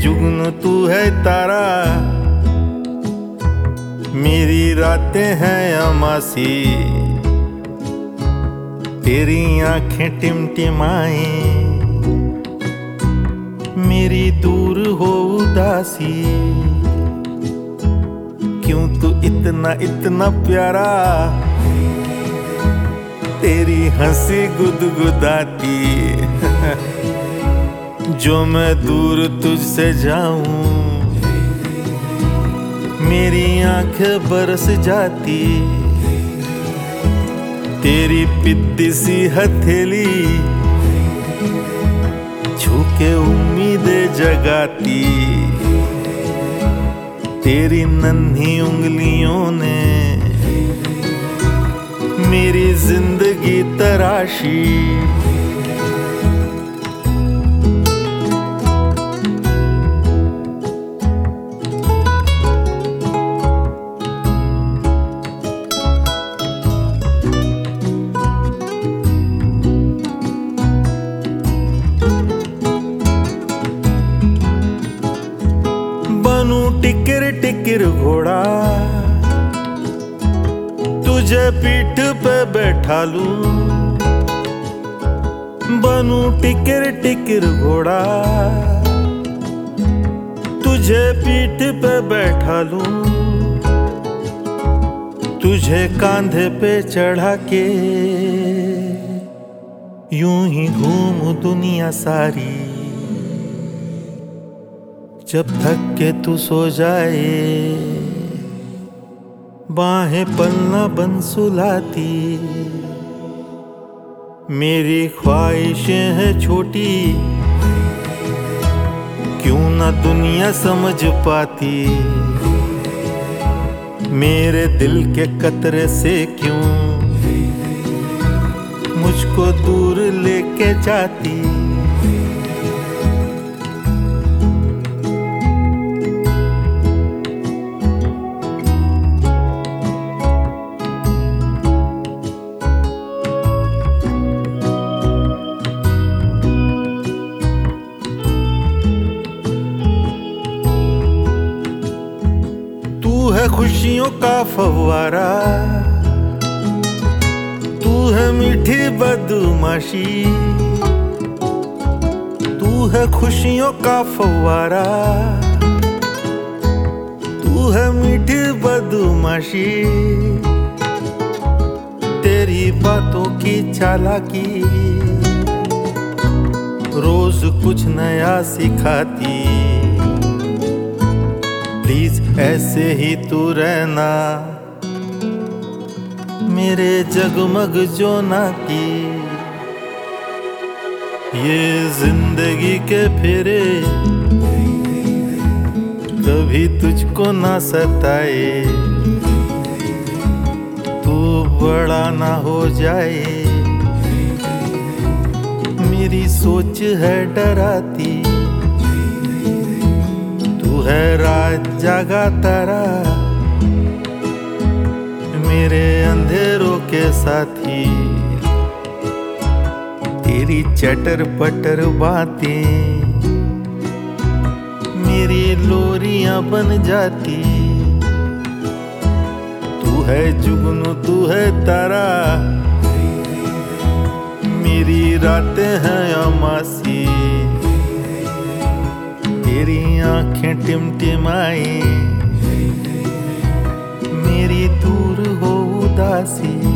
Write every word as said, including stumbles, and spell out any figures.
जुगनू तू है तारा, मेरी रातें हैं अमासी, तेरी आंखें टिमटिमाए, मेरी दूर हो उदासी। क्यों तू इतना इतना प्यारा, तेरी हंसी गुदगुदाती। जो मैं दूर तुझसे जाऊं, मेरी आंखें बरस जाती। तेरी पिद्दी सी हथेली छू के उम्मीदें जगाती। तेरी नन्ही उंगलियों ने मेरी जिंदगी तराशी। बनूं टिकर टिकर घोड़ा, तुझे पीठ पे बैठा लूं। बनूं टिकर टिकर घोड़ा, तुझे पीठ पे बैठा लूं। तुझे कांधे पे चढ़ा के यूं ही घूमूं दुनिया सारी। जब थक के तू सो जाए, बाहें पलना बन सुलाती। मेरी ख्वाहिशें हैं छोटी, क्यों ना दुनिया समझ पाती। मेरे दिल के कतरे से क्यों मुझको दूर लेके जाती। तू है खुशियों का फव्वारा, तू है मीठी बदमाशी। तू है खुशियों का फव्वारा, तू है मीठी बदमाशी। तेरी बातों की चालाकी रोज कुछ नया सिखाती। प्लीज ऐसे ही तू रहना, मेरे जगमग जोना की। ये जिंदगी के फेरे कभी तुझको ना सताए। तू बड़ा ना हो जाए, मेरी सोच है डराती। तू है रात जागा तारा, मेरे अंधेरों के साथी। तेरी चटर पटर बातें मेरी लोरियां बन जाती। तू है जुगनू तू है तारा, मेरी रातें हैं अमासी। तेरी आंखें टिमटिमाई, मेरी दूर हो उदासी।